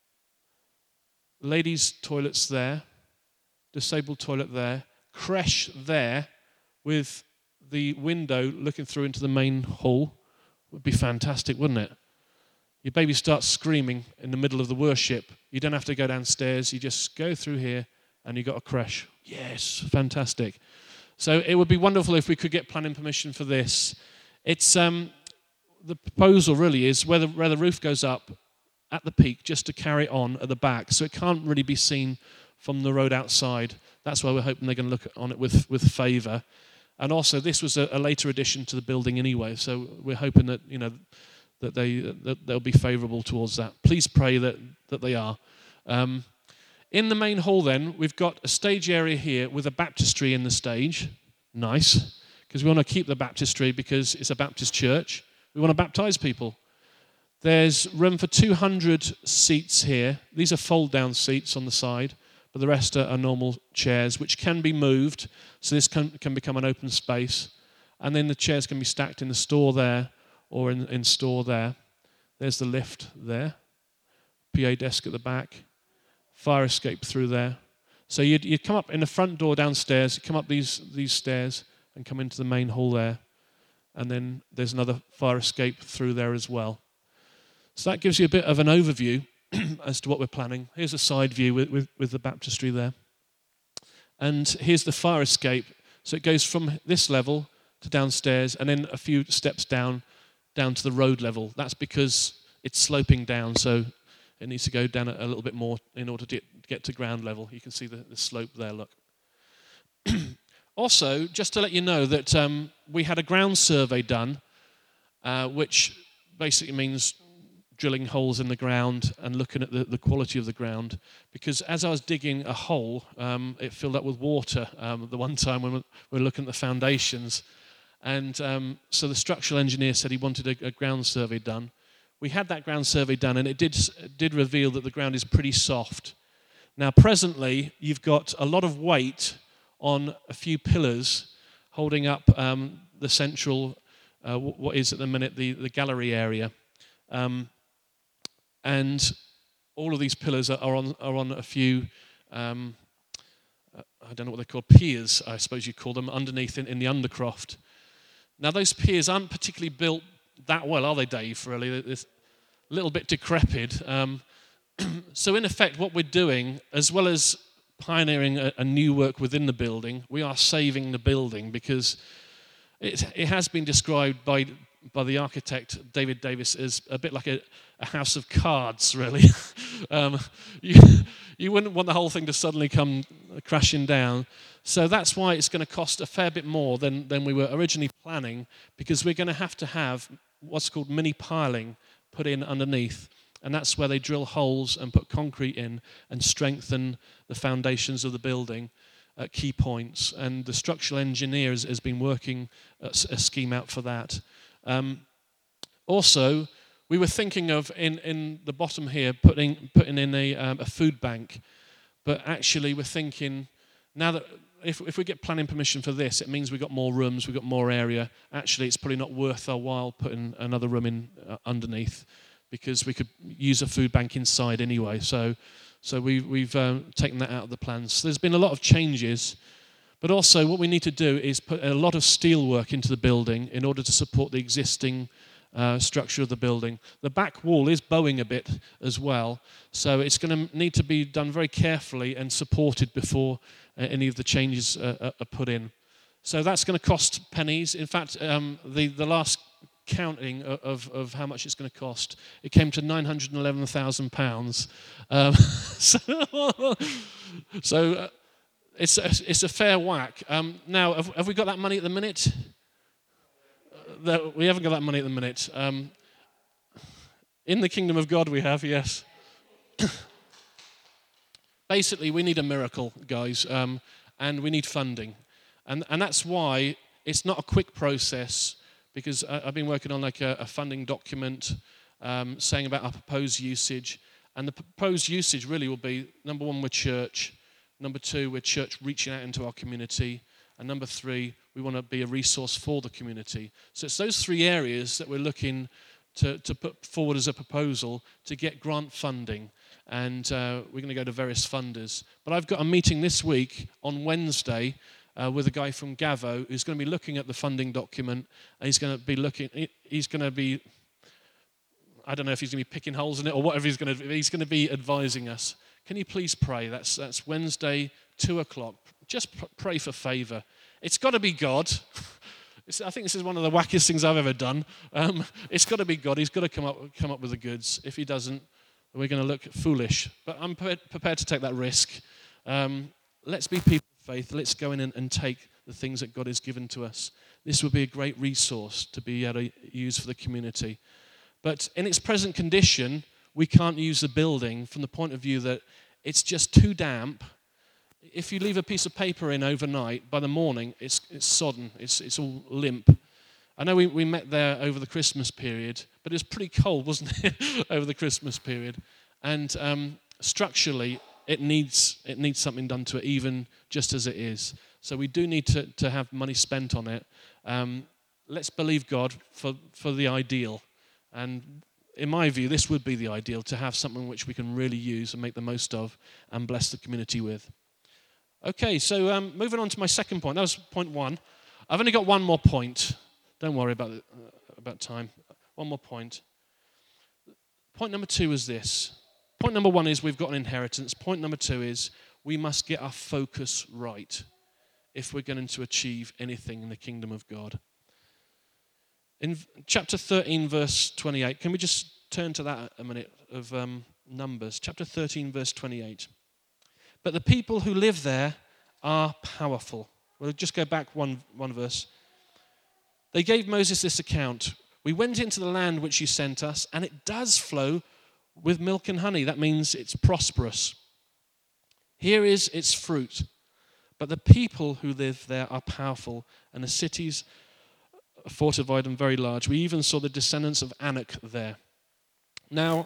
ladies' toilets there, disabled toilet there, creche there with the window looking through into the main hall. Would be fantastic, wouldn't it? Your baby starts screaming in the middle of the worship. You don't have to go downstairs. You just go through here and you've got a creche. Yes, fantastic. So it would be wonderful if we could get planning permission for this. It's um, the proposal really is where the, where the roof goes up at the peak just to carry on at the back. So it can't really be seen from the road outside. That's why we're hoping they're going to look on it with, with favour. And also, this was a, a later addition to the building anyway, so we're hoping that, you know, that they that they'll be favourable towards that. Please pray that that they are. Um, in the main hall, then, we've got a stage area here with a baptistry in the stage. Nice, because we want to keep the baptistry because it's a Baptist church. We want to baptise people. There's room for two hundred seats here. These are fold-down seats on the side, but the rest are, are normal chairs, which can be moved, so this can, can become an open space. And then the chairs can be stacked in the store there or in, in store there. There's the lift there, P A desk at the back, fire escape through there. So you'd, you'd come up in the front door downstairs, come up these, these stairs and come into the main hall there. And then there's another fire escape through there as well. So that gives you a bit of an overview as to what we're planning. Here's a side view with, with, with the baptistry there. And here's the fire escape. So it goes from this level to downstairs and then a few steps down, down to the road level. That's because it's sloping down, so it needs to go down a, a little bit more in order to get to ground level. You can see the, the slope there, look. Also, just to let you know that um, we had a ground survey done, uh, which basically means drilling holes in the ground and looking at the, the quality of the ground. Because as I was digging a hole, um, it filled up with water um, the one time when we were looking at the foundations. And um, so the structural engineer said he wanted a, a ground survey done. We had that ground survey done, and it did, did reveal that the ground is pretty soft. Now, presently, you've got a lot of weight on a few pillars holding up um, the central, uh, what is at the minute the, the gallery area. Um, and all of these pillars are, are, on, are on a few, um, I don't know what they're called, piers, I suppose you call them, underneath in, in the undercroft. Now, those piers aren't particularly built that well, are they, Dave, really? They're a little bit decrepit. Um, so, in effect, what we're doing, as well as pioneering a, a new work within the building, we are saving the building because it, it has been described by by the architect, David Davis, as a bit like a, a house of cards, really. um, you, you wouldn't want the whole thing to suddenly come crashing down. So that's why it's going to cost a fair bit more than, than we were originally planning, because we're going to have to have what's called mini piling put in underneath. And that's where they drill holes and put concrete in and strengthen the foundations of the building at key points. And the structural engineer has, has been working a, a scheme out for that. Um, also, we were thinking of, in, in the bottom here, putting putting in a, um, a food bank. But actually, we're thinking, now that if, if we get planning permission for this, it means we've got more rooms, we've got more area. Actually, it's probably not worth our while putting another room in uh, underneath, because we could use a food bank inside anyway. So so we, we've um, taken that out of the plans. So there's been a lot of changes. But also what we need to do is put a lot of steel work into the building in order to support the existing uh, structure of the building. The back wall is bowing a bit as well, so it's going to need to be done very carefully and supported before uh, any of the changes uh, are put in. So that's going to cost pennies. In fact, um, the, the last counting of, of how much it's going to cost, it came to nine hundred eleven thousand pounds. Um, so... so uh, It's a, it's a fair whack. Um, now, have, have we got that money at the minute? Uh, that, we haven't got that money at the minute. Um, in the kingdom of God we have, yes. Basically, we need a miracle, guys, um, and we need funding. And, and that's why it's not a quick process, because I, I've been working on like a, a funding document um, saying about our proposed usage. And the proposed usage really will be, number one, we're church. Number two, we're church reaching out into our community. And number three, we want to be a resource for the community. So it's those three areas that we're looking to, to put forward as a proposal to get grant funding. And uh, we're going to go to various funders. But I've got a meeting this week on Wednesday uh, with a guy from Gavo who's going to be looking at the funding document. And he's going to be looking, he's going to be, I don't know if he's going to be picking holes in it or whatever he's going to do. He's going to be advising us. Can you please pray? That's that's Wednesday, two o'clock. Just pray for favor. It's got to be God. It's, I think this is one of the wackiest things I've ever done. Um, it's got to be God. He's got to come up come up with the goods. If he doesn't, we're going to look foolish. But I'm prepared to take that risk. Um, let's be people of faith. Let's go in and, and take the things that God has given to us. This would be a great resource to be able to use for the community. But in its present condition, we can't use the building from the point of view that it's just too damp. If you leave a piece of paper in overnight, by the morning, it's it's sodden. It's it's all limp. I know we, we met there over the Christmas period, but it was pretty cold, wasn't it, over the Christmas period? And um, structurally, it needs it needs something done to it, even just as it is. So we do need to, to have money spent on it. Um, let's believe God for, for the ideal. And in my view, this would be the ideal, to have something which we can really use and make the most of and bless the community with. Okay, so um, moving on to my second point. That was point one. I've only got one more point. Don't worry about it, uh, about time. One more point. Point number two is this. Point number one is we've got an inheritance. Point number two is we must get our focus right if we're going to achieve anything in the kingdom of God. In chapter thirteen, verse twenty-eight, can we just turn to that a minute of um, Numbers? Chapter thirteen, verse twenty-eight. But the people who live there are powerful. We'll just go back one, one verse. They gave Moses this account. We went into the land which you sent us, and it does flow with milk and honey. That means it's prosperous. Here is its fruit. But the people who live there are powerful, and the cities are fortified and very large. We even saw the descendants of Anak there. Now,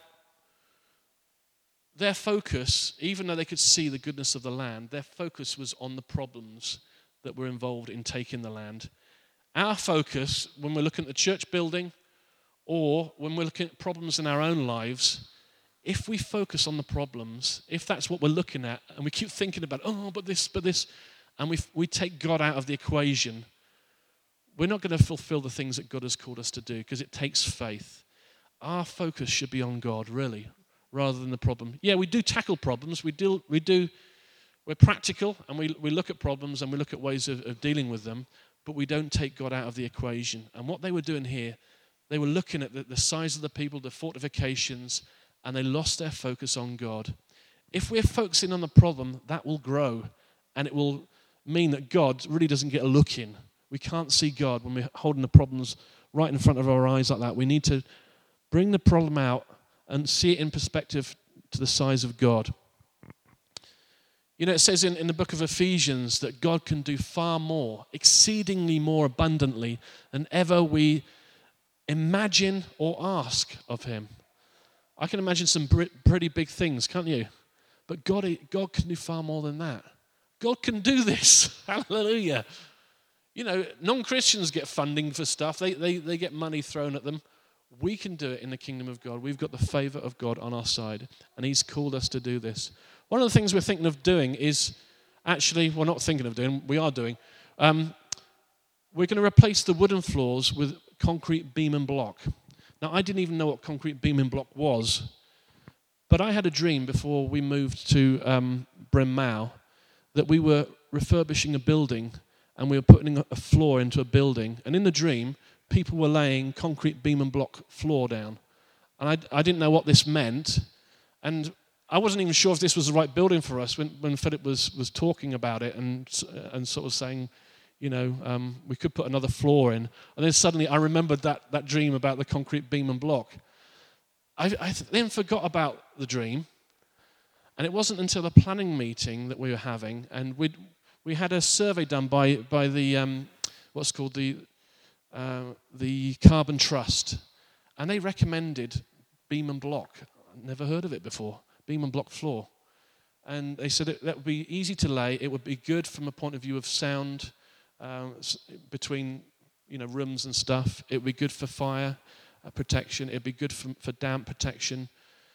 their focus, even though they could see the goodness of the land, their focus was on the problems that were involved in taking the land. Our focus, when we're looking at the church building, or when we're looking at problems in our own lives, if we focus on the problems, if that's what we're looking at, and we keep thinking about, oh, but this, but this, and we we take God out of the equation, we're not going to fulfill the things that God has called us to do, because it takes faith. Our focus should be on God, really, rather than the problem. Yeah, we do tackle problems. We do, we do, we're practical, and we, we look at problems, and we look at ways of, of dealing with them, but we don't take God out of the equation. And what they were doing here, they were looking at the, the size of the people, the fortifications, and they lost their focus on God. If we're focusing on the problem, that will grow, and it will mean that God really doesn't get a look in. We can't see God when we're holding the problems right in front of our eyes like that. We need to bring the problem out and see it in perspective to the size of God. You know, it says in, in the book of Ephesians that God can do far more, exceedingly more abundantly than ever we imagine or ask of him. I can imagine some pretty big things, can't you? But God, God can do far more than that. God can do this. Hallelujah. You know, non-Christians get funding for stuff. They, they, they get money thrown at them. We can do it in the kingdom of God. We've got the favor of God on our side, and he's called us to do this. One of the things we're thinking of doing is, actually, we're not thinking of doing, we are doing, um, we're going to replace the wooden floors with concrete beam and block. Now, I didn't even know what concrete beam and block was, but I had a dream before we moved to um, Bryn Mawr that we were refurbishing a building, and we were putting a floor into a building, and in the dream, people were laying concrete beam and block floor down. And I, I didn't know what this meant, and I wasn't even sure if this was the right building for us when, when Philip was, was talking about it and, and sort of saying, you know, um, we could put another floor in. And then suddenly I remembered that, that dream about the concrete beam and block. I, I then forgot about the dream, and it wasn't until a planning meeting that we were having, and we we had a survey done by by the um, what's called the uh, the Carbon Trust, and they recommended beam and block. I'd never heard of it before. Beam and block floor, and they said it, that would be easy to lay. It would be good from a point of view of sound uh, between you know rooms and stuff. It would be good for fire uh, protection. It'd be good for, for damp protection.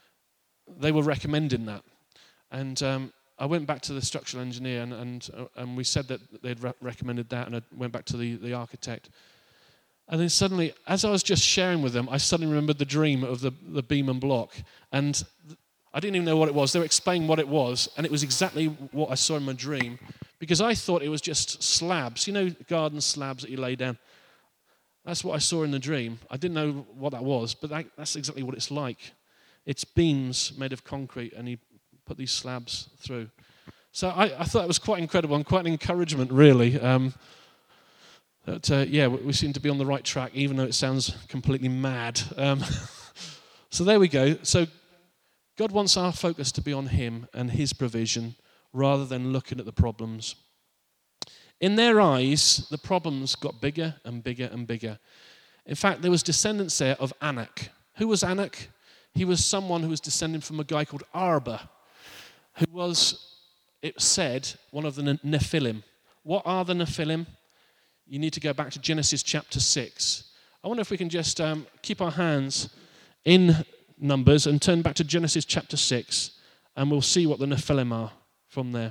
They were recommending that, and um, I went back to the structural engineer, and and, uh, and we said that they'd re- recommended that, and I went back to the, the architect. And then suddenly, as I was just sharing with them, I suddenly remembered the dream of the, the beam and block, and th- I didn't even know what it was. They were explaining what it was, and it was exactly what I saw in my dream, because I thought it was just slabs, you know, garden slabs that you lay down. That's what I saw in the dream. I didn't know what that was, but that, that's exactly what it's like. It's beams made of concrete, and you put these slabs through. So I, I thought it was quite incredible and quite an encouragement, really. Um, that, uh, yeah, we, we seem to be on the right track, even though it sounds completely mad. Um, so there we go. So God wants our focus to be on him and his provision rather than looking at the problems. In their eyes, the problems got bigger and bigger and bigger. In fact, there was descendants there of Anak. Who was Anak? He was someone who was descending from a guy called Arba, who was, it said, one of the Nephilim. What are the Nephilim? You need to go back to Genesis chapter six. I wonder if we can just um, keep our hands in Numbers and turn back to Genesis chapter six, and we'll see what the Nephilim are from there.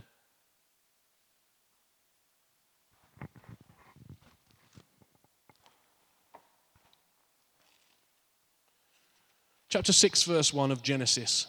Chapter six, verse one of Genesis.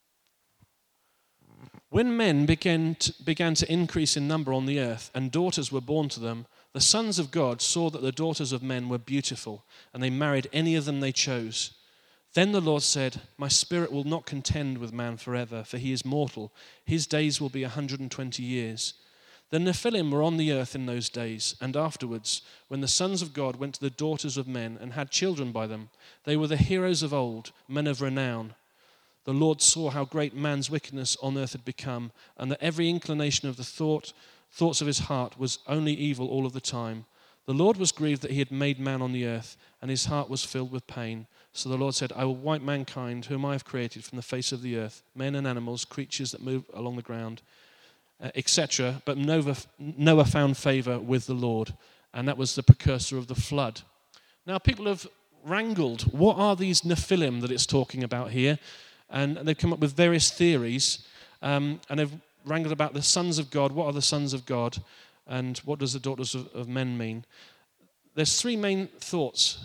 When men began to, began to increase in number on the earth, and daughters were born to them, the sons of God saw that the daughters of men were beautiful, and they married any of them they chose. Then the Lord said, my spirit will not contend with man forever, for he is mortal. His days will be a hundred and twenty years. The Nephilim were on the earth in those days, and afterwards, when the sons of God went to the daughters of men and had children by them, they were the heroes of old, men of renown. The Lord saw how great man's wickedness on earth had become, and that every inclination of the thought, thoughts of his heart was only evil all of the time. The Lord was grieved that he had made man on the earth, and his heart was filled with pain. So the Lord said, I will wipe mankind, whom I have created, from the face of the earth, men and animals, creatures that move along the ground, uh, et cetera. But Noah, Noah found favor with the Lord, and that was the precursor of the flood. Now, people have wrangled, what are these Nephilim that it's talking about here? And they've come up with various theories, um, and they've wrangled about the sons of God. What are the sons of God? And what does the daughters of, of men mean? There's three main thoughts.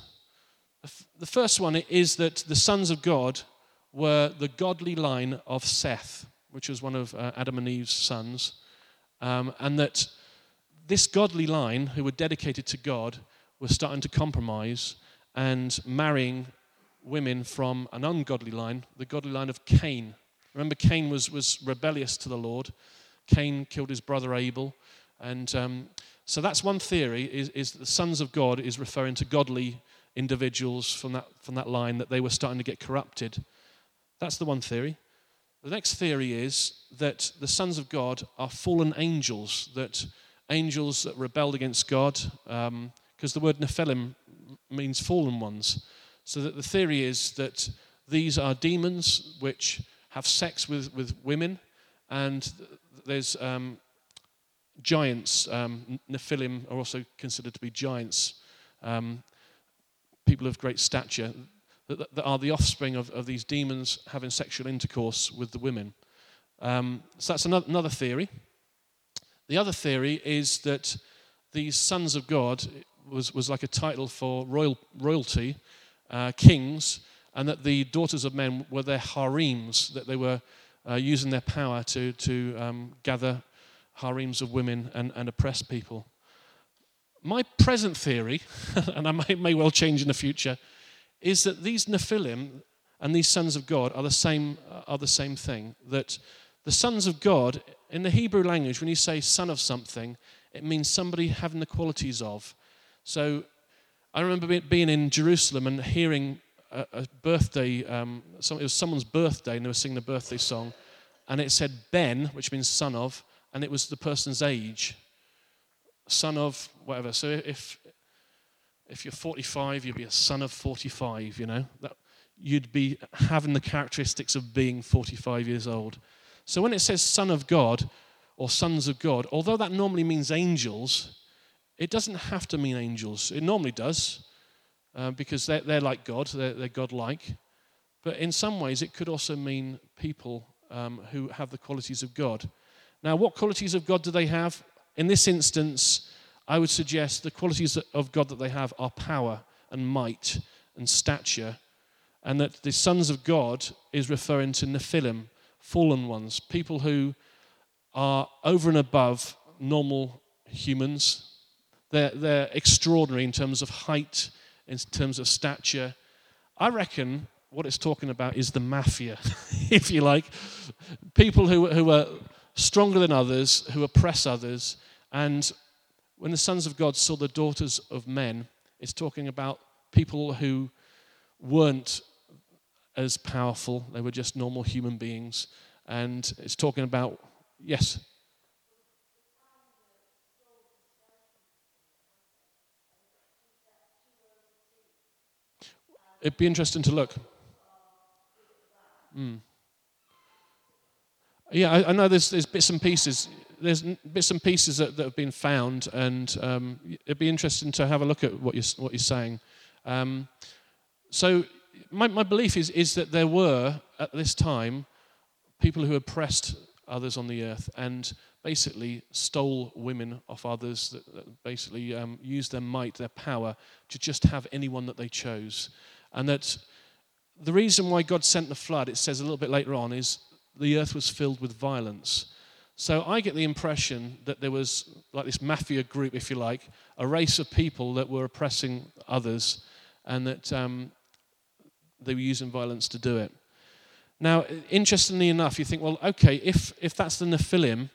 The first one is that the sons of God were the godly line of Seth, which was one of uh, Adam and Eve's sons, um, and that this godly line, who were dedicated to God, were starting to compromise and marrying women from an ungodly line, the godly line of Cain. Remember, Cain was, was rebellious to the Lord. Cain killed his brother Abel, and um, so that's one theory, is, is that the sons of God is referring to godly individuals from that from that line, that they were starting to get corrupted. That's the one theory. The next theory is that the sons of God are fallen angels, that angels that rebelled against God, because um, the word Nephilim means fallen ones. So that the theory is that these are demons which have sex with, with women, and there's um, giants. Um, Nephilim are also considered to be giants, um, people of great stature, that, that are the offspring of, of these demons having sexual intercourse with the women. Um, so that's another, another theory. The other theory is that these sons of God was, was like a title for royal royalty, uh, kings, and that the daughters of men were their harems, that they were uh, using their power to, to um, gather harems of women and, and oppress people. My present theory, and I may, may well change in the future, is that these Nephilim and these sons of God are the same are the same thing. That the sons of God, in the Hebrew language, when you say son of something, it means somebody having the qualities of. So I remember being in Jerusalem and hearing a, a birthday, um, some, it was someone's birthday, and they were singing a birthday song, and it said Ben, which means son of, and it was the person's age. Son of whatever. So if if you're forty-five, you'd be a son of forty-five, you know. That, you'd be having the characteristics of being forty-five years old. So when it says son of God or sons of God, although that normally means angels, it doesn't have to mean angels. It normally does, uh, because they're, they're like God, they're, they're God-like. But in some ways, it could also mean people um, who have the qualities of God. Now, what qualities of God do they have? In this instance, I would suggest the qualities of God that they have are power and might and stature, and that the sons of God is referring to Nephilim, fallen ones, people who are over and above normal humans. They're, they're extraordinary in terms of height, in terms of stature. I reckon what it's talking about is the mafia, if you like. People who, who are stronger than others, who oppress others. And when the sons of God saw the daughters of men, it's talking about people who weren't as powerful. They were just normal human beings. And it's talking about, yes? It'd be interesting to look. Mm. Yeah, I, I know there's, there's bits and pieces. There's bits and pieces that, that have been found, and um, it'd be interesting to have a look at what you're what you're saying. Um, so, my my belief is is that there were at this time people who oppressed others on the earth and basically stole women off others. That, that basically um, used their might, their power, to just have anyone that they chose, and that the reason why God sent the flood, it says a little bit later on, is the earth was filled with violence. So I get the impression that there was like this mafia group, if you like, a race of people that were oppressing others, and that um, they were using violence to do it. Now, interestingly enough, you think, well, okay, if, if that's the Nephilim,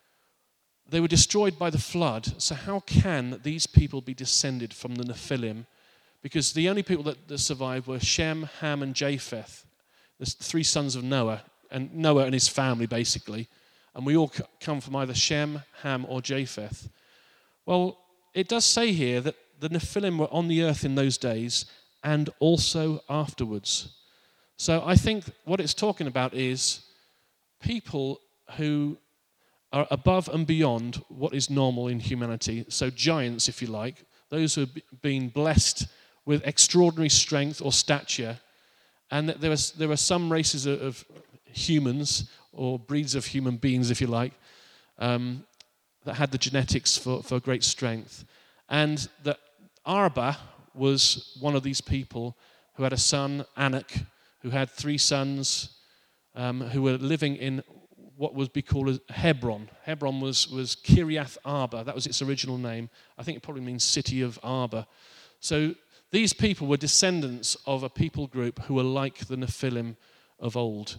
they were destroyed by the flood, so how can these people be descended from the Nephilim? Because the only people that, that survived were Shem, Ham, and Japheth, the three sons of Noah, and Noah and his family, basically. And we all c- come from either Shem, Ham, or Japheth. Well, it does say here that the Nephilim were on the earth in those days and also afterwards. So I think what it's talking about is people who are above and beyond what is normal in humanity. So giants, if you like, those who have been blessed with extraordinary strength or stature. And that there, was, there are some races of, of humans, or breeds of human beings, if you like, um, that had the genetics for, for great strength. And that Arba was one of these people who had a son, Anak, who had three sons um, who were living in what would be called Hebron. Hebron was, was Kiriath Arba. That was its original name. I think it probably means city of Arba. So these people were descendants of a people group who were like the Nephilim of old.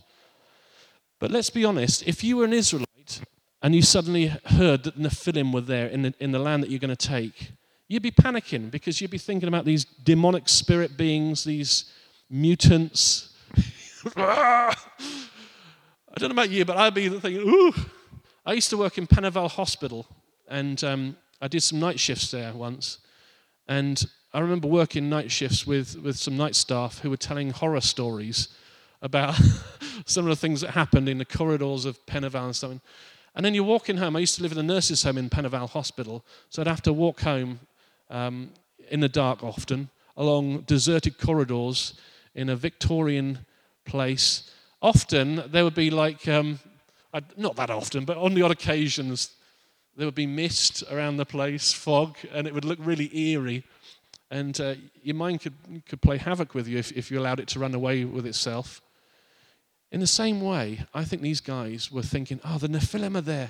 But let's be honest, if you were an Israelite and you suddenly heard that Nephilim were there in the, in the land that you're going to take, you'd be panicking because you'd be thinking about these demonic spirit beings, these mutants. I don't know about you, but I'd be thinking, ooh. I used to work in Panaval Hospital, and um, I did some night shifts there once. And I remember working night shifts with, with some night staff who were telling horror stories about some of the things that happened in the corridors of Panaval and stuff. And then you're walking home. I used to live in a nurse's home in Panaval Hospital, so I'd have to walk home um, in the dark often, along deserted corridors in a Victorian place. Often there would be like, um, not that often, but on the odd occasions, there would be mist around the place, fog, and it would look really eerie. And uh, your mind could, could play havoc with you if, if you allowed it to run away with itself. In the same way, I think these guys were thinking, oh, the Nephilim are there.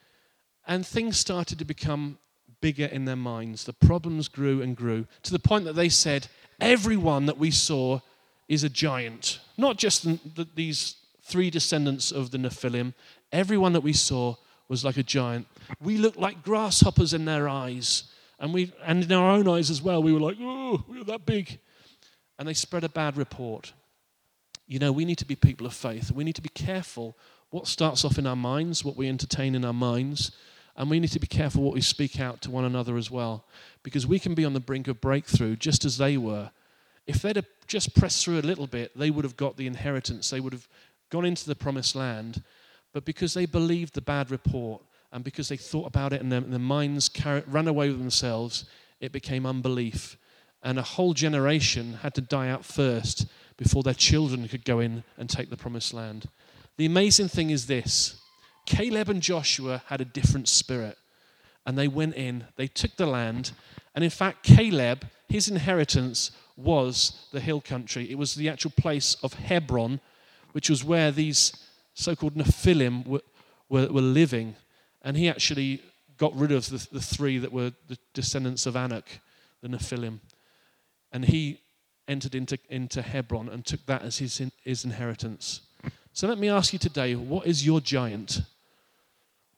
And things started to become bigger in their minds. The problems grew and grew to the point that they said, everyone that we saw is a giant. Not just the, the, these three descendants of the Nephilim. Everyone that we saw was like a giant. We looked like grasshoppers in their eyes. And we, and in our own eyes as well, we were like, oh, we were that big. And they spread a bad report. You know, we need to be people of faith. We need to be careful what starts off in our minds, what we entertain in our minds, and we need to be careful what we speak out to one another as well, because we can be on the brink of breakthrough just as they were. If they'd have just pressed through a little bit, they would have got the inheritance. They would have gone into the promised land, but because they believed the bad report and because they thought about it and their, and their minds carried, ran away with themselves, it became unbelief. And a whole generation had to die out first before their children could go in and take the promised land. The amazing thing is this. Caleb and Joshua had a different spirit. And they went in, they took the land. And in fact, Caleb, his inheritance was the hill country. It was the actual place of Hebron, which was where these so-called Nephilim were, were, were living. And he actually got rid of the, the three that were the descendants of Anak, the Nephilim. And he entered into, into Hebron and took that as his, his inheritance. So let me ask you today, what is your giant?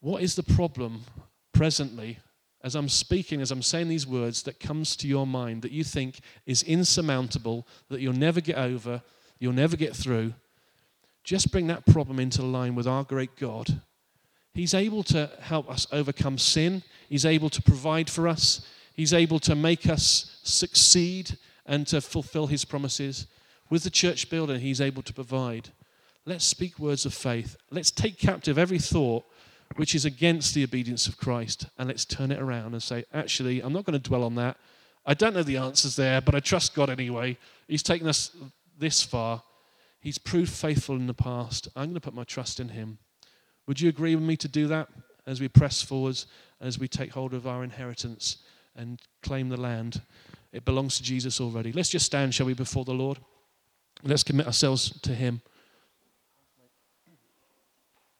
What is the problem presently, as I'm speaking, as I'm saying these words, that comes to your mind that you think is insurmountable, that you'll never get over, you'll never get through? Just bring that problem into line with our great God. He's able to help us overcome sin. He's able to provide for us. He's able to make us succeed and to fulfill his promises. With the church building, he's able to provide. Let's speak words of faith. Let's take captive every thought which is against the obedience of Christ, and let's turn it around and say, actually, I'm not going to dwell on that. I don't know the answers there, but I trust God anyway. He's taken us this far. He's proved faithful in the past. I'm going to put my trust in him. Would you agree with me to do that as we press forwards, as we take hold of our inheritance and claim the land? It belongs to Jesus already. Let's just stand, shall we, before the Lord? Let's commit ourselves to him.